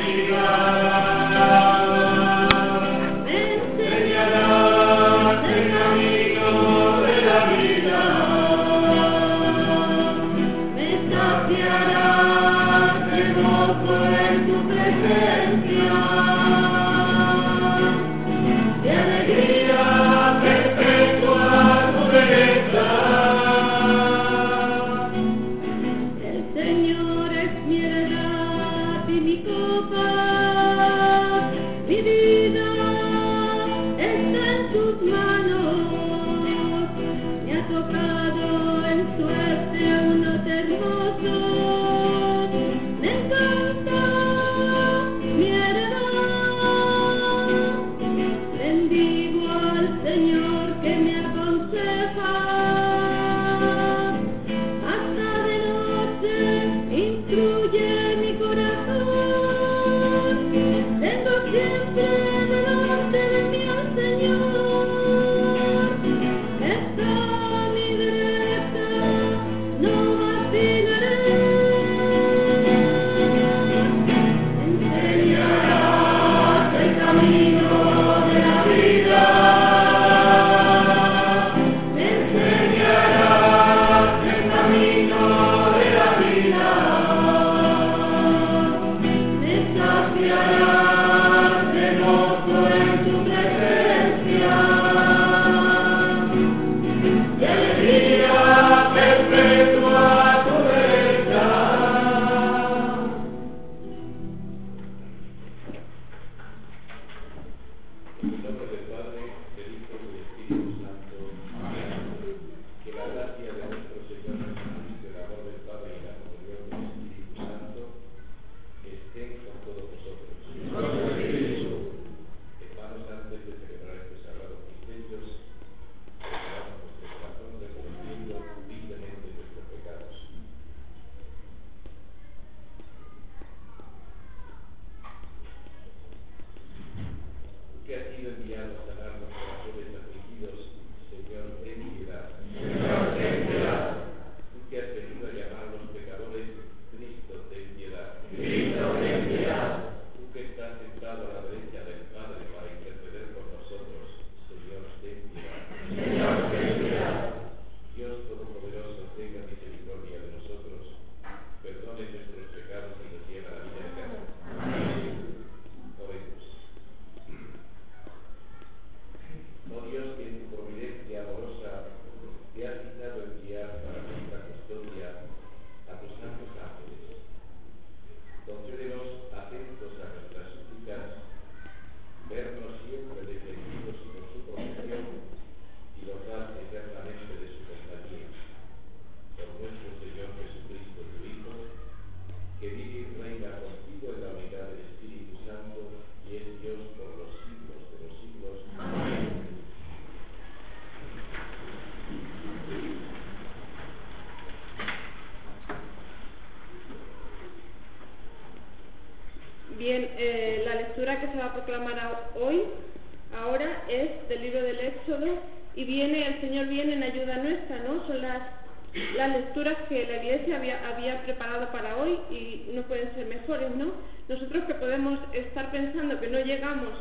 Bien, la lectura que se va a proclamar hoy, ahora, es del libro del Éxodo, y el Señor viene en ayuda nuestra, ¿no? Son las lecturas que la Iglesia había preparado para hoy y no pueden ser mejores, ¿no? Nosotros que podemos estar pensando que no llegamos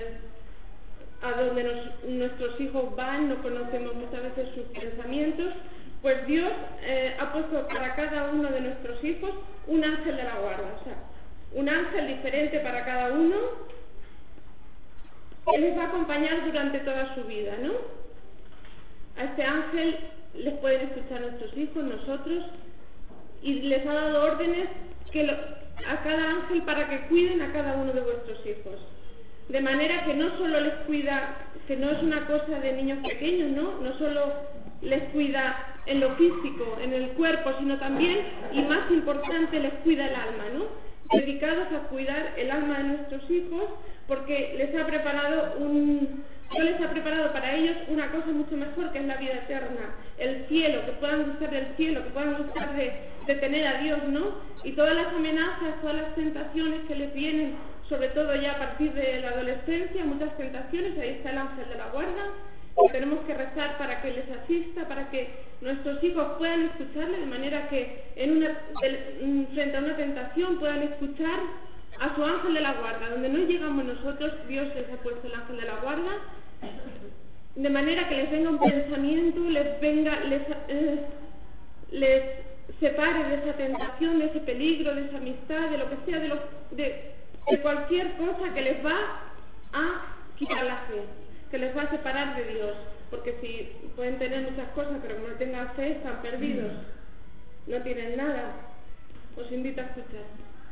a donde nuestros hijos van, no conocemos muchas veces sus pensamientos, pues Dios ha puesto para cada uno de nuestros hijos un ángel de la guarda, o sea, un ángel diferente para cada uno que les va a acompañar durante toda su vida, ¿no? A este ángel les pueden escuchar nuestros hijos, nosotros, y les ha dado órdenes a cada ángel para que cuiden a cada uno de vuestros hijos. De manera que no solo les cuida, que no es una cosa de niños pequeños, ¿no? No solo les cuida en lo físico, en el cuerpo, sino también, y más importante, les cuida el alma, ¿no? Dedicados a cuidar el alma de nuestros hijos, porque Dios les ha preparado para ellos una cosa mucho mejor, que es la vida eterna, el cielo, que puedan gustar del cielo, que puedan gustar de tener a Dios, ¿no? Y todas las amenazas, todas las tentaciones que les vienen, sobre todo ya a partir de la adolescencia, muchas tentaciones, ahí está el ángel de la guarda, que tenemos que rezar para que les asista, para que nuestros hijos puedan escucharle, de manera que frente a una tentación puedan escuchar a su ángel de la guarda. Donde no llegamos nosotros, Dios les ha puesto el ángel de la guarda, de manera que les venga un pensamiento, les separe de esa tentación, de ese peligro, de esa amistad, de lo que sea, de cualquier cosa que les va a quitar la fe, que les va a separar de Dios. Porque si pueden tener muchas cosas, pero como no tengan fe, están perdidos, no tienen nada. Os invito a escuchar.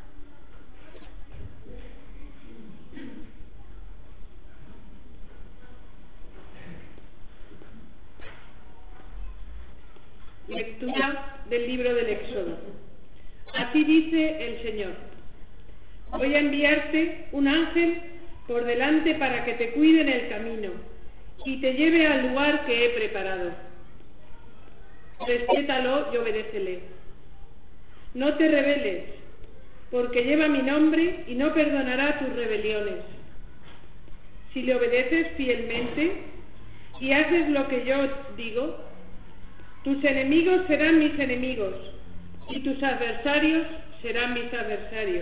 Lectura del libro del Éxodo. Así dice el Señor: voy a enviarte un ángel por delante para que te cuide en el camino y te lleve al lugar que he preparado. Respétalo y obedécele. No te rebeles, porque lleva mi nombre y no perdonará tus rebeliones. Si le obedeces fielmente y haces lo que yo digo, tus enemigos serán mis enemigos y tus adversarios serán mis adversarios.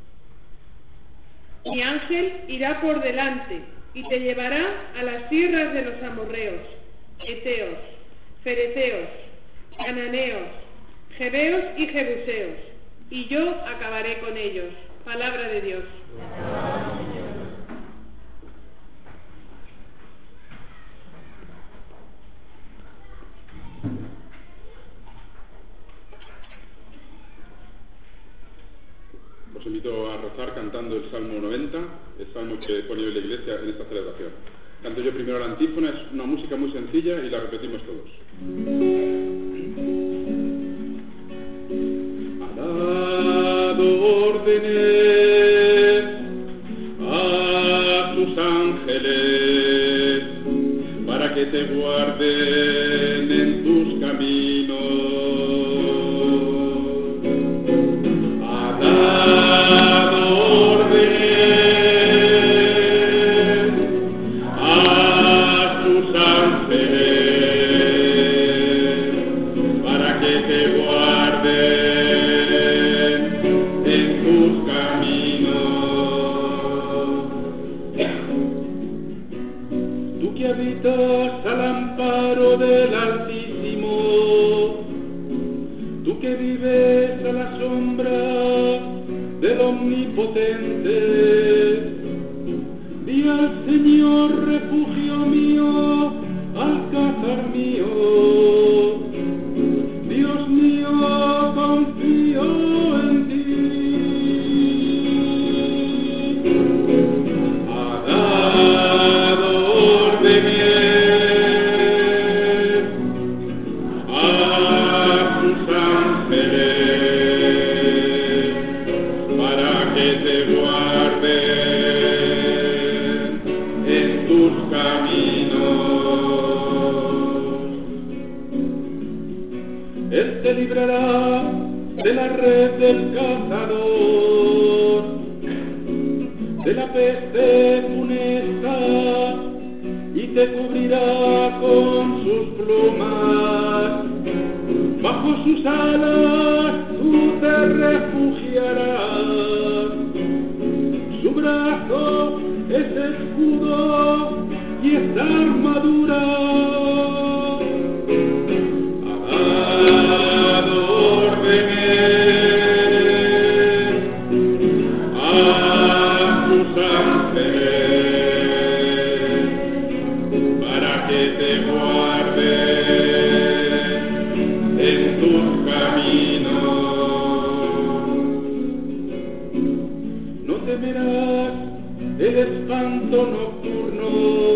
Mi ángel irá por delante y te llevará a las tierras de los amorreos, heteos, fereceos, cananeos, jebeos y jebuseos, y yo acabaré con ellos. Palabra de Dios. Os invito a rezar cantando el Salmo 90, el salmo que pone hoy la Iglesia en esta celebración. Canto yo primero la antífona, es una música muy sencilla y la repetimos todos. Ha dado órdenes a sus ángeles para que te guarden en tus caminos. Ha dado órdenes a sus ángeles para que te guarden en tus caminos. Tú que habitas al amparo del Altísimo, tú que vives a la sombra del Omnipotente, di al Señor, refugio mío, alcázar mío, Dios mío, confío en ti. Ha dado órdenes a sus ángeles para que te guarden en tus caminos. Él te librará de la red del cazador, de la peste funesta, y te cubrirá con sus plumas. Bajo sus alas tú te refugiarás. Su brazo es escudo y es armadura. Ha dado órdenes a sus ángeles para que te guarden en tus caminos. No temerás el espanto nocturno,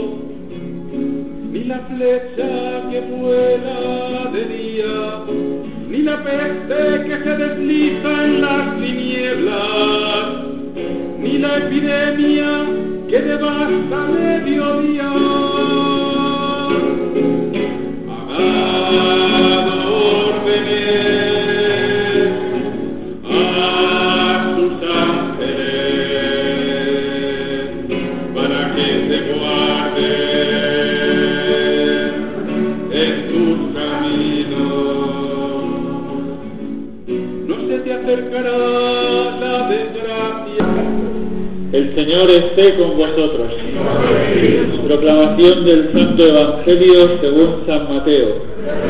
ni la flecha que vuela de día, ni la peste que se desliza en las tinieblas, ni la epidemia que devasta a mediodía. Ha dado órdenes a sus ángeles para que te guarden en tus caminos. No se te acercará la desgracia El Señor esté con vosotros. Proclamación del Santo Evangelio según San Mateo.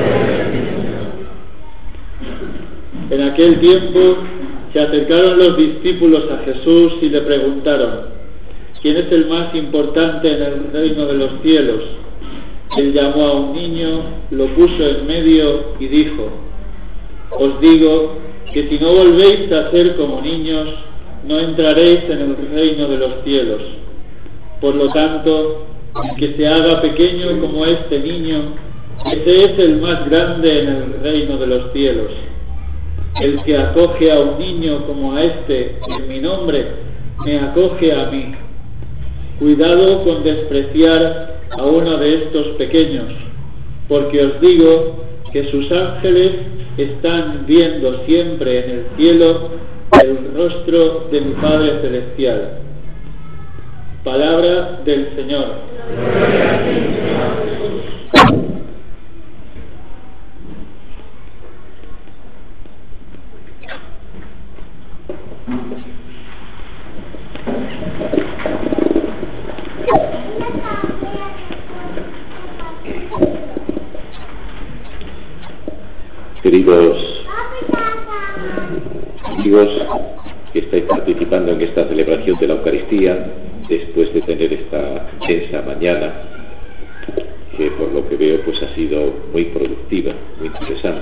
En aquel tiempo se acercaron los discípulos a Jesús y le preguntaron: ¿quién es el más importante en el reino de los cielos? Él llamó a un niño, lo puso en medio y dijo: os digo que si no volvéis a ser como niños, no entraréis en el reino de los cielos. Por lo tanto, el que se haga pequeño como este niño, ese es el más grande en el reino de los cielos. El que acoge a un niño como a este en mi nombre, me acoge a mí. Cuidado con despreciar a uno de estos pequeños, porque os digo que sus ángeles están viendo siempre en el cielo el rostro de mi Padre Celestial. Palabra del Señor. Queridos amigos que estáis participando en esta celebración de la Eucaristía, después de tener esta densa mañana, que por lo que veo pues ha sido muy productiva, muy interesante,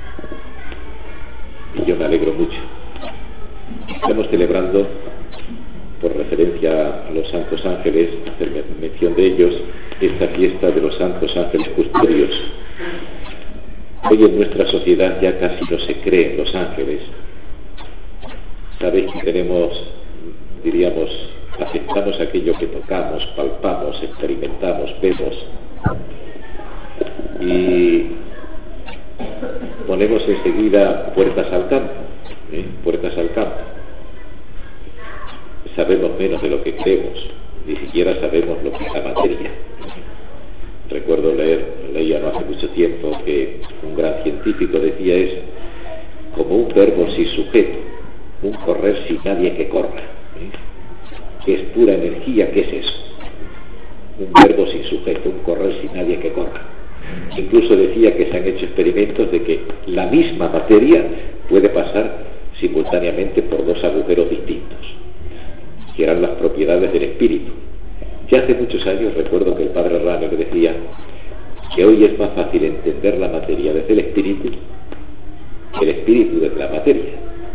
y yo me alegro mucho. Estamos celebrando, por referencia a los santos ángeles, hacer mención de ellos, esta fiesta de los santos ángeles custodios. Hoy en nuestra sociedad ya casi no se cree en los ángeles. Sabéis que tenemos, diríamos, aceptamos aquello que tocamos, palpamos, experimentamos, vemos, y ponemos enseguida puertas al campo, puertas al campo. Sabemos menos de lo que creemos, ni siquiera sabemos lo que es la materia. Recuerdo leía no hace mucho tiempo que un gran científico decía: es como un verbo sin sujeto, un correr sin nadie que corra. ¿Qué es pura energía? ¿Qué es eso? Un verbo sin sujeto, un correr sin nadie que corra. Incluso decía que se han hecho experimentos de que la misma materia puede pasar simultáneamente por dos agujeros distintos, que eran las propiedades del espíritu. Ya hace muchos años recuerdo que el padre Runner decía que hoy es más fácil entender la materia desde el espíritu que el espíritu desde la materia.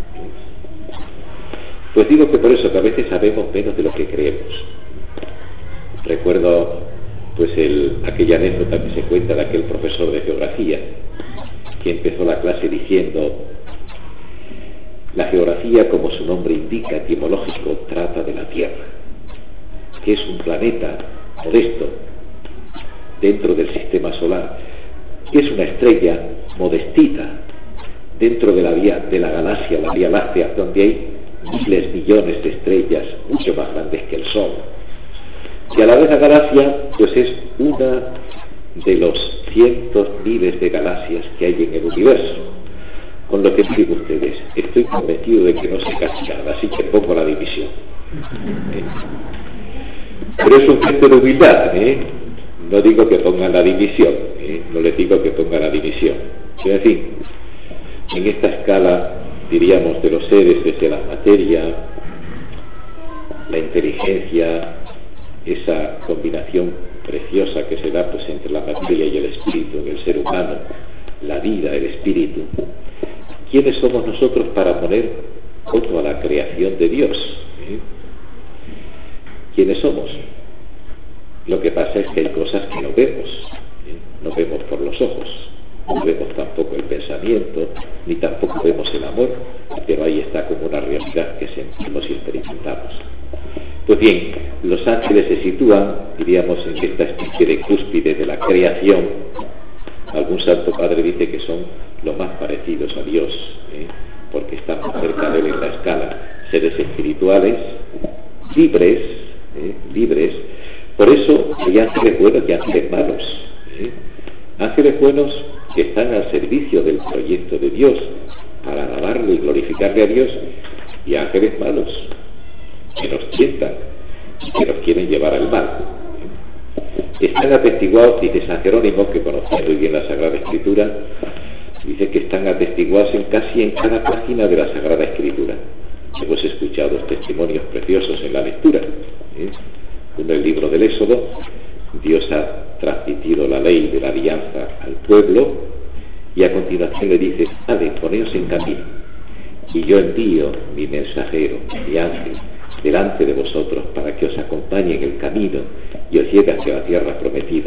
Pues digo que por eso, que a veces sabemos menos de lo que creemos. Recuerdo pues aquella anécdota que se cuenta de aquel profesor de geografía que empezó la clase diciendo: la geografía, como su nombre indica, etimológico, trata de la Tierra, que es un planeta modesto dentro del sistema solar, que es una estrella modestita dentro de la galaxia, la Vía Láctea, donde hay miles, millones de estrellas mucho más grandes que el Sol. Y a la vez la galaxia pues es una de los cientos, miles de galaxias que hay en el universo. Con lo que digo ustedes, estoy convencido de que no se casi nada, así que pongo la división. Pero es un gesto de humildad, no digo que pongan la división, no les digo que pongan la división. Pero en fin, en esta escala, diríamos, de los seres desde la materia, la inteligencia, esa combinación preciosa que se da pues entre la materia y el espíritu en el ser humano, la vida, el espíritu. ¿Quiénes somos nosotros para poner coto a la creación de Dios? ¿Quiénes somos? Lo que pasa es que hay cosas que no vemos, no vemos por los ojos, no vemos tampoco el pensamiento, ni tampoco vemos el amor, pero ahí está como una realidad que sentimos y experimentamos. Pues bien, los ángeles se sitúan, diríamos, en esta especie de cúspide de la creación. Algún santo padre dice que son lo más parecidos a Dios, porque están más cerca de él en la escala, seres espirituales, libres, por eso hay ángeles buenos y ángeles malos, ángeles buenos que están al servicio del proyecto de Dios, para alabarle y glorificarle a Dios, y ángeles malos que nos tientan y que nos quieren llevar al mal. Están atestiguados, dice San Jerónimo, que conocía muy bien la Sagrada Escritura, dice que están atestiguados casi en cada página de la Sagrada Escritura. Hemos escuchado testimonios preciosos en la lectura. En el libro del Éxodo, Dios ha transmitido la ley de la alianza al pueblo y a continuación le dice: poneos en camino y yo envío mi mensajero, mi ángel, delante de vosotros para que os acompañe en el camino y os lleve hacia la tierra prometida.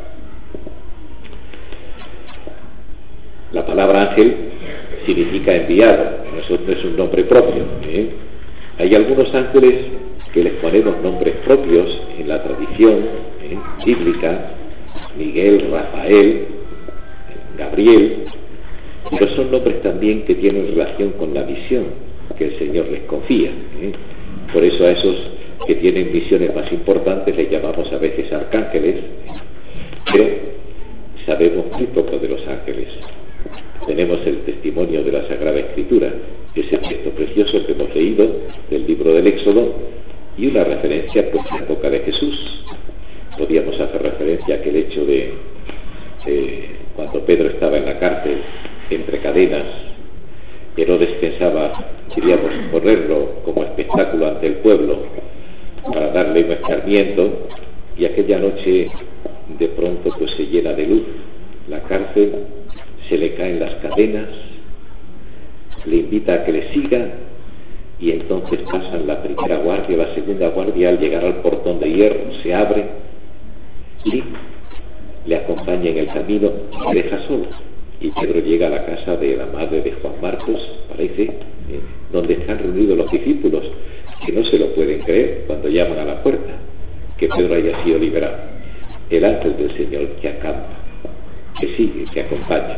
La palabra ángel significa enviado, no es un nombre propio. Hay algunos ángeles que les ponemos nombres propios en la tradición bíblica: Miguel, Rafael, Gabriel, pero son nombres también que tienen relación con la misión que el Señor les confía. Por eso a esos que tienen misiones más importantes les llamamos a veces arcángeles, pero sabemos muy poco de los ángeles. Tenemos el testimonio de la Sagrada Escritura, ese texto precioso que hemos leído del libro del Éxodo, y una referencia pues, a la boca de Jesús. Podíamos hacer referencia a aquel hecho de cuando Pedro estaba en la cárcel entre cadenas. Herodes pensaba, queríamos ponerlo como espectáculo ante el pueblo para darle un escarmiento, y aquella noche de pronto pues se llena de luz la cárcel, se le caen las cadenas, le invita a que le siga, y entonces pasan la primera guardia, la segunda guardia. Al llegar al portón de hierro se abre y le acompaña en el camino y le deja solo. Y Pedro llega a la casa de la madre de Juan Marcos, parece, donde están reunidos los discípulos, que no se lo pueden creer cuando llaman a la puerta, que Pedro haya sido liberado. El ángel del Señor que acampa, que sigue, que acompaña.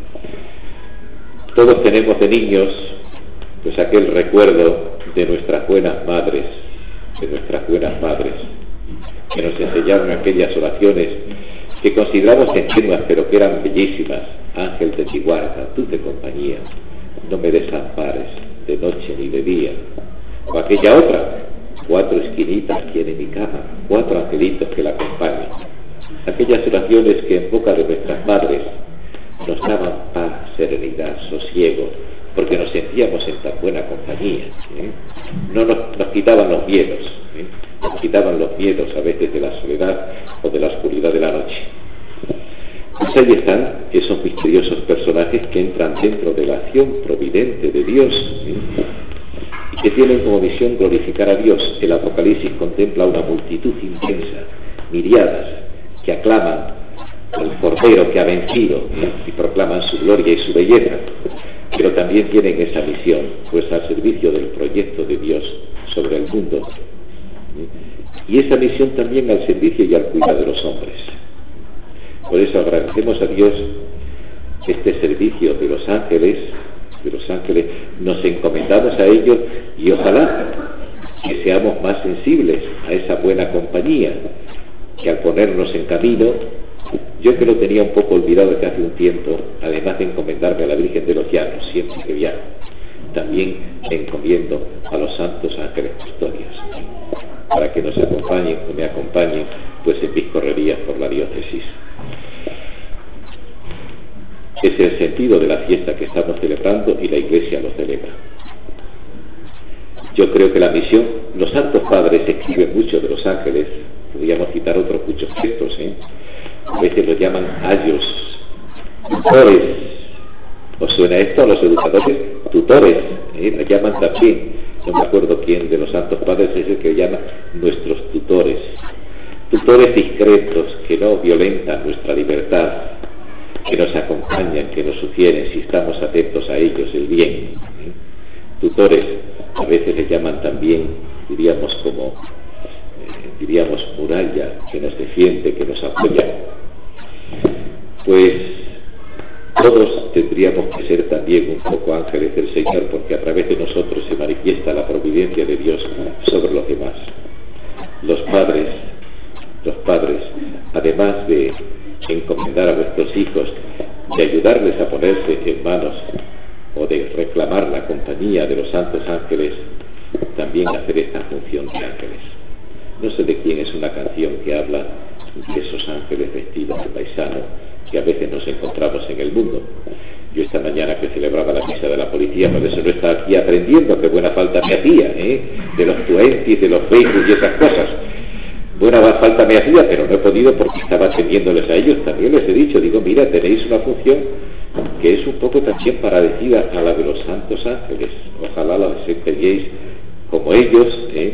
Todos tenemos de niños pues aquel recuerdo de nuestras buenas madres, que nos enseñaron aquellas oraciones que consideramos ingenuas pero que eran bellísimas. Ángel de mi guarda, tú de compañía, no me desampares de noche ni de día. O aquella otra: 4 esquinitas tiene mi cama, 4 angelitos que la acompañan. Aquellas oraciones que en boca de nuestras madres nos daban paz, serenidad, sosiego, porque nos sentíamos en tan buena compañía. No nos quitaban los miedos, nos quitaban los miedos a veces de la soledad o de la oscuridad de la noche. Pues ahí están esos misteriosos personajes que entran dentro de la acción providente de Dios y que tienen como misión glorificar a Dios. El Apocalipsis contempla una multitud inmensa, miriadas, que aclaman al Cordero que ha vencido y proclaman su gloria y su belleza, pero también tienen esa misión, pues al servicio del proyecto de Dios sobre el mundo, y esa misión también al servicio y al cuidado de los hombres. Por eso agradecemos a Dios este servicio de los ángeles, nos encomendamos a ellos, y ojalá que seamos más sensibles a esa buena compañía, que al ponernos en camino, yo que lo tenía un poco olvidado desde hace un tiempo, además de encomendarme a la Virgen de los Llanos siempre que viajo, también me encomiendo a los santos ángeles custodios, para que nos acompañen o me acompañen pues en mis correrías por la diócesis. Ese es el sentido de la fiesta que estamos celebrando, y la Iglesia lo celebra. Yo creo que la misión, los santos padres escriben mucho de los ángeles, podríamos citar otros muchos textos, a veces los llaman ayos, tutores. ¿Os suena esto a los educadores? Tutores, los llaman también. No me acuerdo quién de los santos padres es el que llama nuestros tutores. Tutores discretos que no violentan nuestra libertad, que nos acompañan, que nos sugieren, si estamos atentos a ellos, el bien. Tutores a veces les llaman también, diríamos muralla, que nos defiende, que nos apoya. Pues todos tendríamos que ser también un poco ángeles del Señor, porque a través de nosotros se manifiesta la providencia de Dios sobre los demás. Los padres, además de encomendar a vuestros hijos, de ayudarles a ponerse en manos o de reclamar la compañía de los santos ángeles, también hacer esta función de ángeles. No sé de quién es una canción que habla de esos ángeles vestidos de paisano que a veces nos encontramos en el mundo. Yo esta mañana que celebraba la misa de la policía, por eso no estaba aquí aprendiendo, que buena falta me hacía, de los twenties, de los Facebook y esas cosas. Buena falta me hacía, pero no he podido porque estaba atendiéndoles a ellos. También les he dicho, digo, mira, tenéis una función que es un poco también parecida a la de los santos ángeles. Ojalá la desempeñéis como ellos,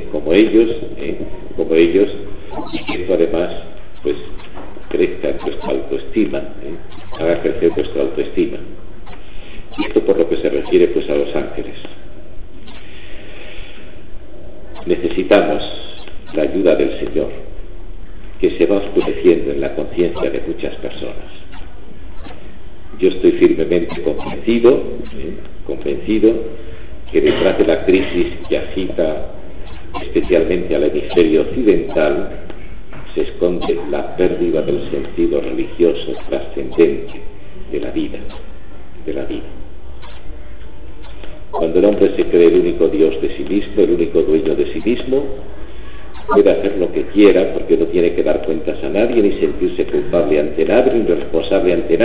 y que esto además, pues, crezca en vuestra autoestima, haga crecer vuestra autoestima. Y esto por lo que se refiere, pues, a los ángeles. Necesitamos la ayuda del Señor, que se va oscureciendo en la conciencia de muchas personas. Yo estoy firmemente convencido que detrás de la crisis que agita especialmente al hemisferio occidental se esconde la pérdida del sentido religioso trascendente de la vida. Cuando el hombre se cree el único Dios de sí mismo, el único dueño de sí mismo, puede hacer lo que quiera porque no tiene que dar cuentas a nadie, ni sentirse culpable ante nadie, ni responsable ante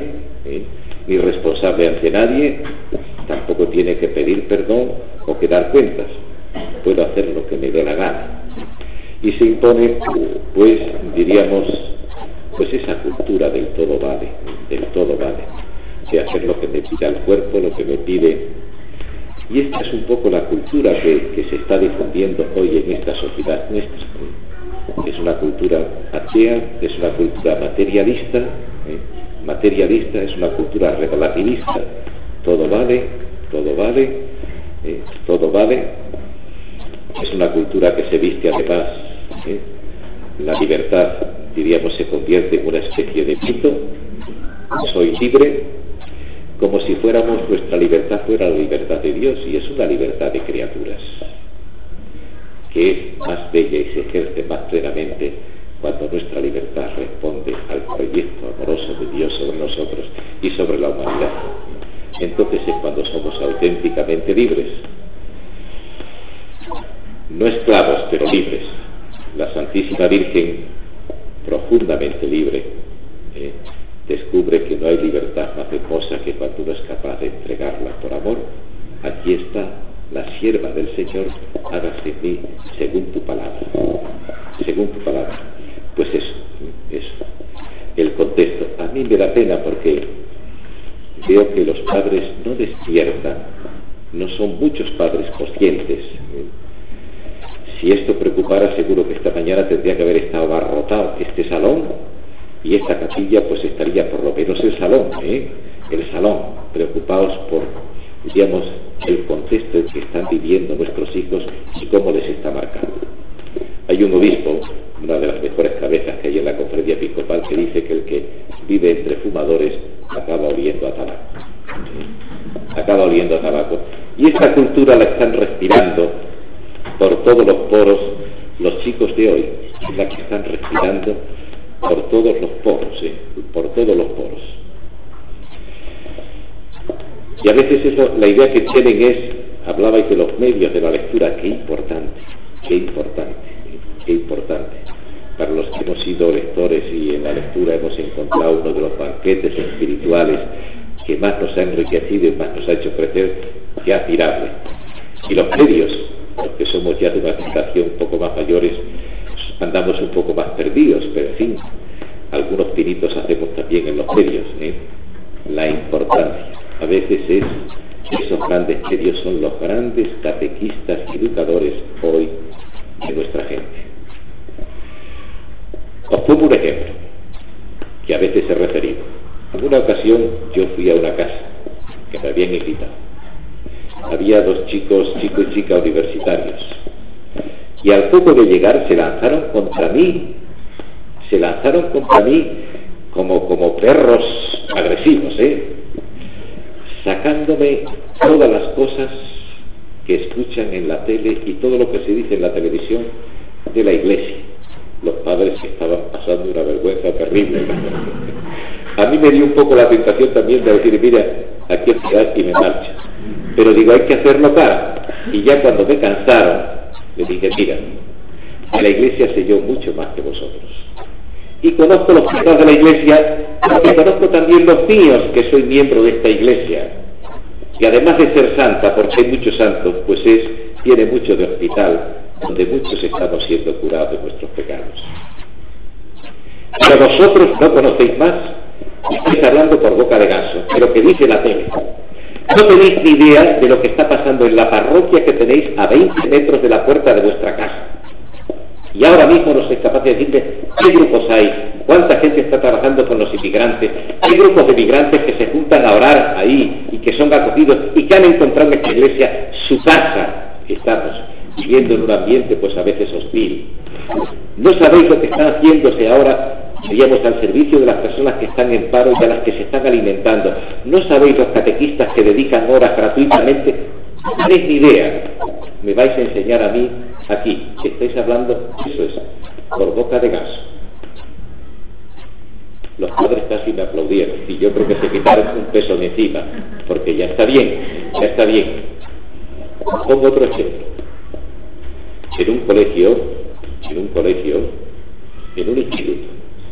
nadie, tampoco tiene que pedir perdón o que dar cuentas. Puedo hacer lo que me dé la gana. Y se impone, pues, diríamos, pues esa cultura del todo vale, de hacer lo que me pida el cuerpo, lo que me pide. Y esta es un poco la cultura que se está difundiendo hoy en esta sociedad nuestra. Es una cultura atea, es una cultura materialista, es una cultura relativista. Todo vale. Es una cultura que se viste además, la libertad, diríamos, se convierte en una especie de mito. Soy libre, como si nuestra libertad fuera la libertad de Dios, y es una libertad de criaturas, que es más bella y se ejerce más plenamente cuando nuestra libertad responde al proyecto amoroso de Dios sobre nosotros y sobre la humanidad. Entonces es cuando somos auténticamente libres. No esclavos, pero libres. La Santísima Virgen, profundamente libre, descubre que no hay libertad más hermosa que cuando uno es capaz de entregarla por amor. Aquí está la sierva del Señor, hágase en mí según tu palabra. Pues eso, el contexto. A mí me da pena porque veo que los padres no despiertan, no son muchos padres conscientes. Si esto preocupara, seguro que esta mañana tendría que haber estado abarrotado este salón, y esta capilla pues estaría por lo menos el salón, preocupados por, digamos, el contexto en que están viviendo nuestros hijos y cómo les está marcando. Hay un obispo, una de las mejores cabezas que hay en la conferencia episcopal, que dice que el que vive entre fumadores acaba oliendo a tabaco. Y esta cultura la están respirando por todos los poros los chicos de hoy, es la que están respirando por todos los poros. Y a veces eso, la idea que tienen es, hablabais de los medios de la lectura, qué importante. Para los que hemos sido lectores y en la lectura hemos encontrado uno de los banquetes espirituales que más nos ha enriquecido y más nos ha hecho crecer, que admirable. Y los medios, los que somos ya de una generación un poco más mayores, andamos un poco más perdidos, pero en fin, algunos pinitos hacemos también en los medios. La importancia, a veces esos grandes medios son los grandes catequistas y educadores hoy de nuestra gente. Os pongo un ejemplo que a veces he referido. En una ocasión yo fui a una casa que me habían invitado. Había dos chicos, chico y chica universitarios, y al poco de llegar se lanzaron contra mí como perros agresivos, sacándome todas las cosas que escuchan en la tele y todo lo que se dice en la televisión de la Iglesia. Los padres estaban pasando una vergüenza terrible. A mí me dio un poco la tentación también de decir, mira, aquí estoy y me marcho. Pero digo, hay que hacerlo cara. Y ya cuando me cansaron, le dije, mira, en la iglesia sé yo mucho más que vosotros. Y conozco los pecados de la iglesia, porque conozco también los míos, que soy miembro de esta iglesia. Y además de ser santa, porque hay muchos santos, pues tiene mucho de hospital, donde muchos estamos siendo curados de nuestros pecados. Pero vosotros no conocéis más, estáis hablando por boca de ganso, de lo que dice la tele. No tenéis ni idea de lo que está pasando en la parroquia que tenéis a 20 metros de la puerta de vuestra casa. Y ahora mismo no sois capaces de decirme qué grupos hay, cuánta gente está trabajando con los inmigrantes, qué grupos de migrantes que se juntan a orar ahí y que son acogidos y que han encontrado en esta iglesia su casa. Estamos viviendo en un ambiente pues a veces hostil. No sabéis lo que están haciéndose ahora, diríamos, al servicio de las personas que están en paro y a las que se están alimentando. No sabéis los catequistas que dedican horas gratuitamente. No tenéis ni idea. Me vais a enseñar a mí aquí, que estáis hablando, eso es, por boca de ganso. Los padres casi me aplaudieron y yo creo que se quitaron un peso de encima, porque ya está bien, ya está bien. Pongo otro ejemplo. En un colegio, en un instituto,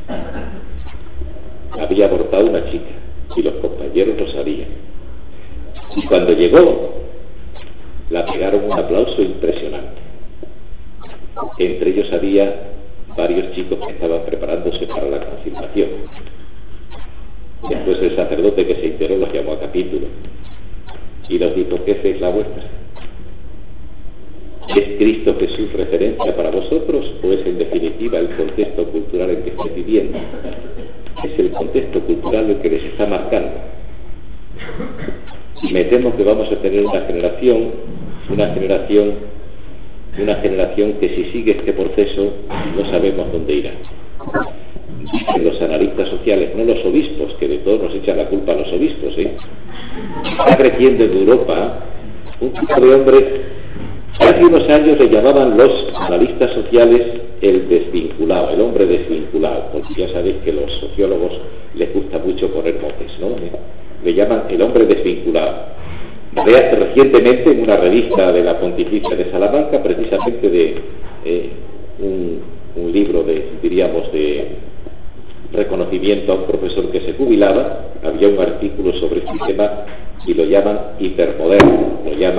había abortado una chica y los compañeros lo sabían. Y cuando llegó, la pegaron un aplauso impresionante. Entre ellos había varios chicos que estaban preparándose para la confirmación. Después el sacerdote que se enteró los llamó a capítulo y los dijo: ¿qué fe es la vuestra? ¿Es Cristo Jesús referencia para vosotros o es en definitiva el contexto cultural en que estáis viviendo? Es el contexto cultural el que les está marcando. Y me temo que vamos a tener una generación que si sigue este proceso no sabemos dónde irá. Dicen los analistas sociales, no los obispos, que de todos nos echan la culpa a los obispos, Está creciendo en Europa un tipo de hombre. Hace unos años le llamaban los analistas sociales el desvinculado, el hombre desvinculado, porque ya sabéis que a los sociólogos les gusta mucho poner motes, ¿no? Le llaman el hombre desvinculado. Recientemente en una revista de la Pontificia de Salamanca, precisamente de un libro de reconocimiento a un profesor que se jubilaba, había un artículo sobre este tema y lo llaman hipermoderno,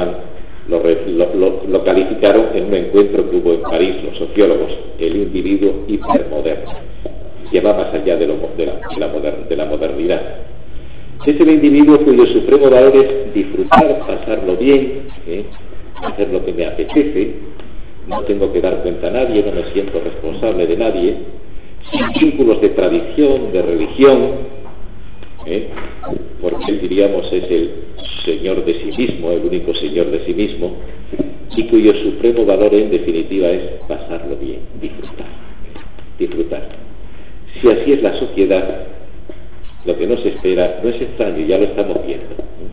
lo calificaron en un encuentro que hubo en París los sociólogos, el individuo hipermoderno. Lleva más allá de la modernidad. Es el individuo cuyo supremo valor es disfrutar, pasarlo bien, hacer lo que me apetece, no tengo que dar cuenta a nadie, no me siento responsable de nadie, sin vínculos de tradición, de religión, porque él, diríamos, es el señor de sí mismo, el único señor de sí mismo, y cuyo supremo valor en definitiva es pasarlo bien, disfrutar. Si así es la sociedad, lo que nos espera no es extraño, ya lo estamos viendo.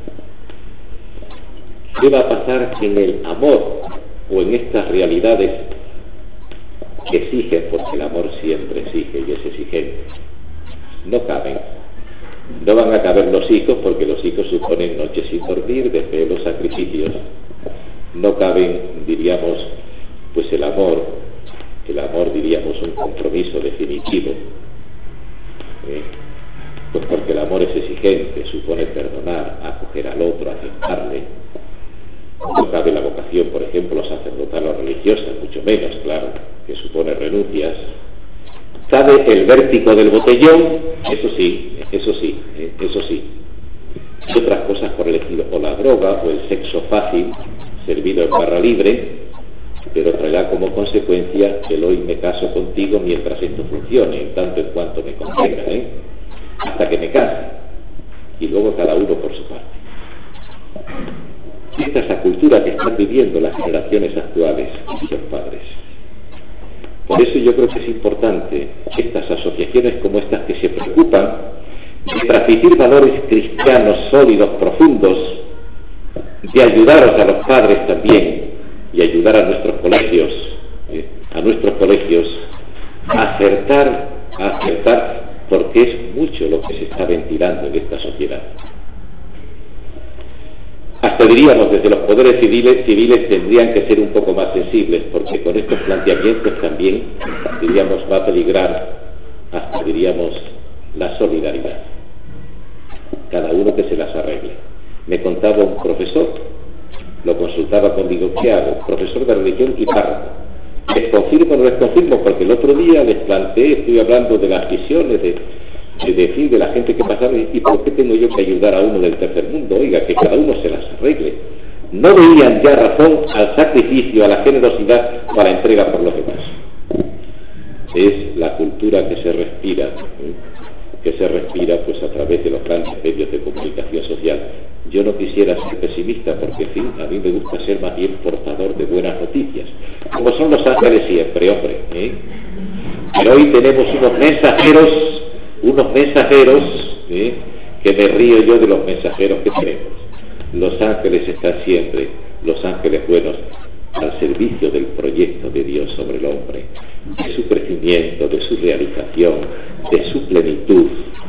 ¿Qué va a pasar en el amor o en estas realidades que exigen? Porque el amor siempre exige y es exigente. No caben. No van a caber los hijos porque los hijos suponen noches sin dormir, desvelos, sacrificios. No caben, diríamos, pues el amor, diríamos, un compromiso definitivo. Pues porque el amor es exigente, supone perdonar, acoger al otro, aceptarle. No cabe la vocación, por ejemplo, sacerdotal o religiosa, mucho menos, claro, que supone renuncias. Cabe el vértigo del botellón, eso sí. Y otras cosas por el estilo, o la droga, o el sexo fácil, servido en barra libre, pero traerá como consecuencia el hoy me caso contigo mientras esto funcione, en tanto en cuanto me convenga, hasta que me case, y luego cada uno por su parte. Esta es la cultura que están viviendo las generaciones actuales, los padres. Por eso yo creo que es importante estas asociaciones como estas que se preocupan de transmitir valores cristianos sólidos, profundos, de ayudaros a los padres también y ayudar a nuestros colegios, a acertar, porque es mucho lo que se está ventilando en esta sociedad. Hasta diríamos desde los poderes civiles tendrían que ser un poco más sensibles, porque con estos planteamientos también, diríamos, va a peligrar hasta, diríamos, la solidaridad. Cada uno que se las arregle. Me contaba un profesor, lo consultaba conmigo, ¿qué hago? Profesor de religión y párroco. ¿Les confirmo o no les confirmo? Porque el otro día les planteé, estoy hablando de las visiones, de la gente que pasaba, y ¿por qué tengo yo que ayudar a uno del tercer mundo? Oiga, que cada uno se las arregle. No veían ya razón al sacrificio, a la generosidad para entrega por los demás. Es la cultura que se respira pues a través de los grandes medios de comunicación social. Yo no quisiera ser pesimista porque, en fin, a mí me gusta ser más bien portador de buenas noticias, como son los ángeles siempre, hombre, ¿eh? Pero hoy tenemos unos mensajeros, ¿eh? Que me río yo de los mensajeros que tenemos. Los ángeles están siempre, los ángeles buenos, al servicio del proyecto de Dios sobre el hombre, de su crecimiento, de su realización, de su plenitud,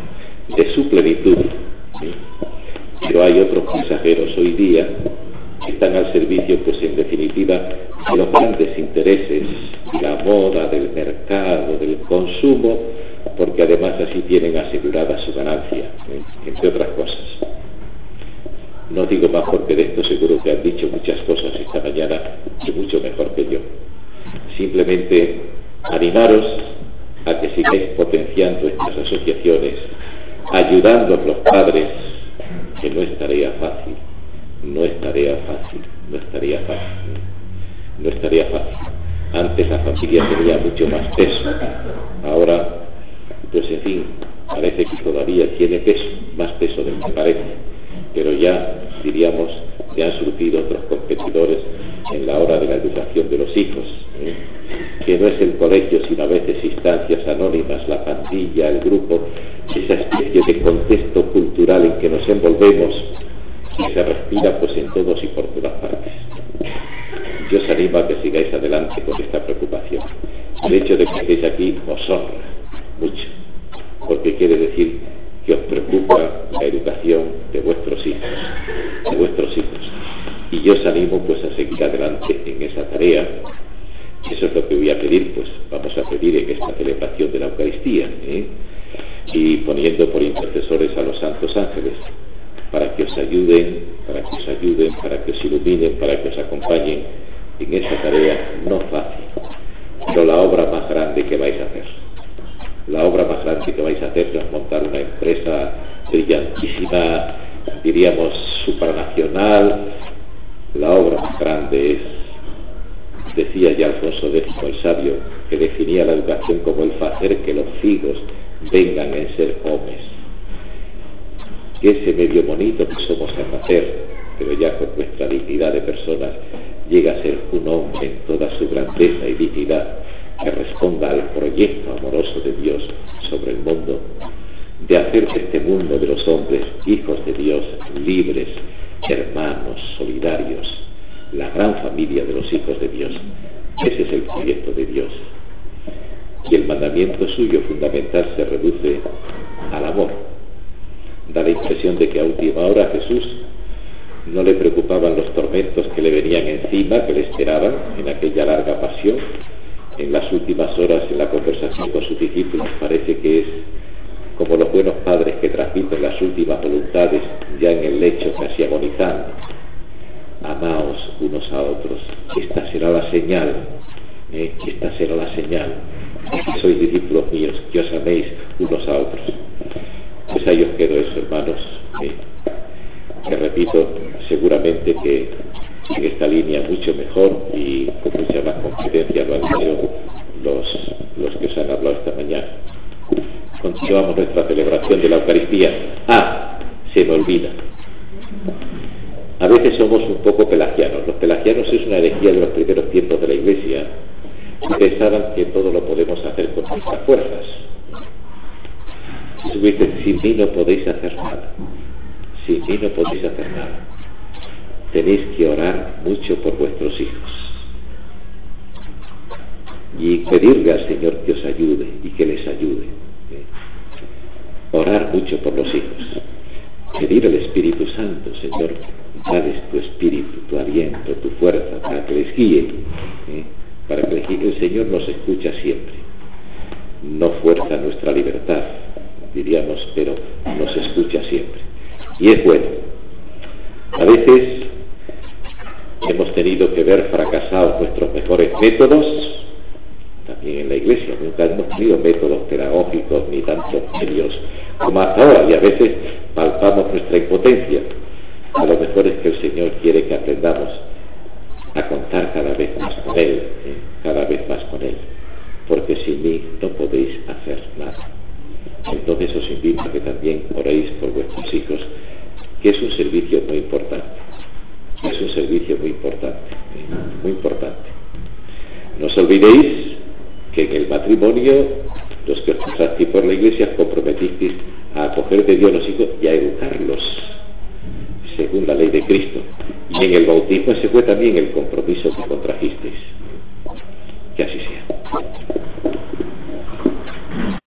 ¿sí? Pero hay otros mensajeros hoy día que están al servicio, pues en definitiva, de los grandes intereses, de la moda, del mercado, del consumo, porque además así tienen asegurada su ganancia, entre otras cosas. No digo más porque de esto seguro que han dicho muchas cosas esta mañana y mucho mejor que yo. Simplemente animaros a que sigáis potenciando estas asociaciones, ayudando a los padres, que no es tarea fácil. Antes la familia tenía mucho más peso, ahora, pues en fin, parece que todavía tiene peso, más peso del que parece, pero ya, diríamos, ya han surgido otros competidores en la hora de la educación de los hijos, que no es el colegio, sino a veces instancias anónimas, la pandilla, el grupo, esa especie de contexto cultural en que nos envolvemos y se respira pues en todos y por todas partes. Yo os animo a que sigáis adelante con esta preocupación. El hecho de que estéis aquí os honra mucho, porque quiere decir que os preocupa la educación de vuestros hijos, y yo os animo pues a seguir adelante en esa tarea. Eso es lo que voy a pedir, pues vamos a pedir en esta celebración de la Eucaristía, y poniendo por intercesores a los santos ángeles, para que os ayuden, para que os iluminen, para que os acompañen en esa tarea no fácil, pero la obra más grande que vais a hacer. La obra más grande que vais a hacer es montar una empresa brillantísima, diríamos supranacional. La obra más grande es, decía ya Alfonso X el sabio, que definía la educación como el hacer que los figos vengan en ser hombres. Que ese medio bonito que somos al nacer, pero ya con nuestra dignidad de personas, llega a ser un hombre en toda su grandeza y dignidad, que responda al proyecto amoroso de Dios sobre el mundo, de hacer de este mundo de los hombres hijos de Dios, libres, hermanos, solidarios, la gran familia de los hijos de Dios. Ese es el proyecto de Dios. Y el mandamiento suyo fundamental se reduce al amor. Da la impresión de que a última hora a Jesús no le preocupaban los tormentos que le venían encima, que le esperaban en aquella larga pasión. En las últimas horas, en la conversación con sus discípulos, parece que es como los buenos padres que transmiten las últimas voluntades ya en el lecho, casi agonizando. Amaos unos a otros, esta será la señal, que sois discípulos míos, que os améis unos a otros. Pues ahí os quedo eso, hermanos, que repito, seguramente que en esta línea mucho mejor y con mucha más competencia lo han dicho los que os han hablado esta mañana. Continuamos nuestra celebración de la Eucaristía. Se me olvida. A veces somos un poco pelagianos. Los pelagianos es una herejía de los primeros tiempos de la Iglesia. Pensaban que todo lo podemos hacer con nuestras fuerzas. Sin mí no podéis hacer nada. Tenéis que orar mucho por vuestros hijos y pedirle al Señor que os ayude y que les ayude. Orar mucho por los hijos, pedir al Espíritu Santo: Señor, dales tu espíritu, tu aliento, tu fuerza, para que les guíe, para que les guíe. El Señor nos escucha siempre, no fuerza nuestra libertad, diríamos, pero nos escucha siempre, y es bueno. A veces hemos tenido que ver fracasados nuestros mejores métodos, también en la Iglesia, nunca hemos tenido métodos pedagógicos ni tantos medios como hasta ahora, y a veces palpamos nuestra impotencia. A lo mejor es que el Señor quiere que aprendamos a contar cada vez más con Él, cada vez más con Él, porque sin mí no podéis hacer nada. Entonces os invito a que también oréis por vuestros hijos, que es un servicio muy importante, es un servicio muy importante, muy importante. No os olvidéis que en el matrimonio, los que os casasteis por la Iglesia, os comprometisteis a acoger de Dios los hijos y a educarlos según la ley de Cristo, y en el bautismo ese fue también el compromiso que contrajisteis. Que así sea.